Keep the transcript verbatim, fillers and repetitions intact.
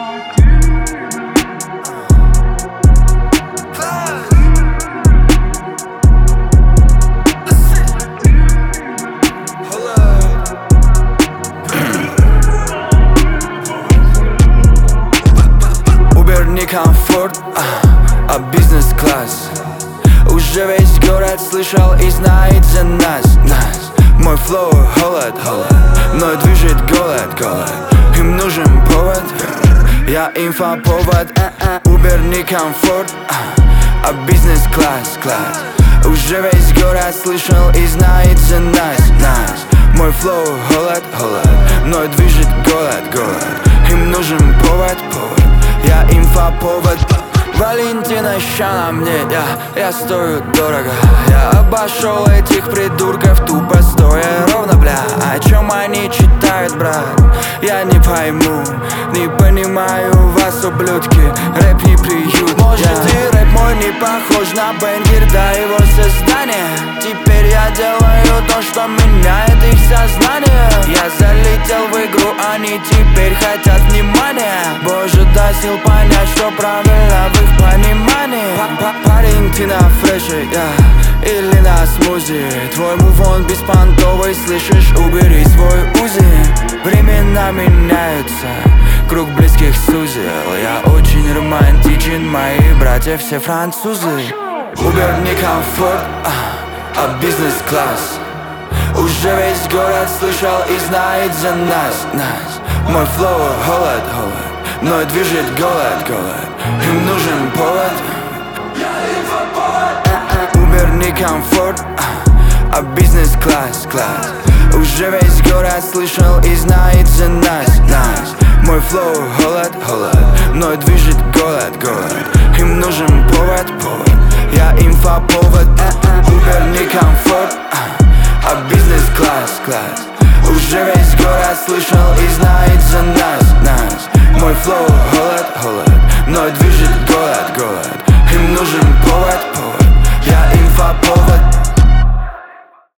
Uber не комфорт, а бизнес-класс. Уже весь город слышал и знает за нас, нас. Мой флоу холод, холод, мной движет голод, голод. Им нужен повод, я инфоповод. Uber не комфорт, а бизнес-класс, класс. Уже весь город слышал и знает за нас, нас. Мой флоу холод, холод, мной движет голод, голод. Им нужен повод, повод, я инфоповод. Валентина ща на мне, я, я стою дорого. Я обошел этих придурков тупо стоя ровно, бля. О чем они читают, брат? Я не пойму, не понимаю вас, ублюдки. Рэп не приют. Может и рэп мой не похож на бенгер до его создания. Теперь я делаю то, что меняет их сознание. Я залетел в игру, они теперь хотят внимания. Боже, дай сил понять, что правильно в их понимании. Парень, ты на фреше, я или на смузи. Твой мувон беспонтовый, слышишь, убери свой узи. Времена меняются, круг близких сузил. Я очень романтичен, мои братья все французы. Uber не комфорт, а, а бизнес-класс. Уже весь город слышал и знает за нас, нас. Мой флоу холод, холод, мной движет голод, голод. Им нужен повод, Uber не комфорт, а, а бизнес-класс, класс. Уже весь город слышал и знает за нас, нас. Мой флоу холод, холод, мной движет голод, голод. Им нужен повод.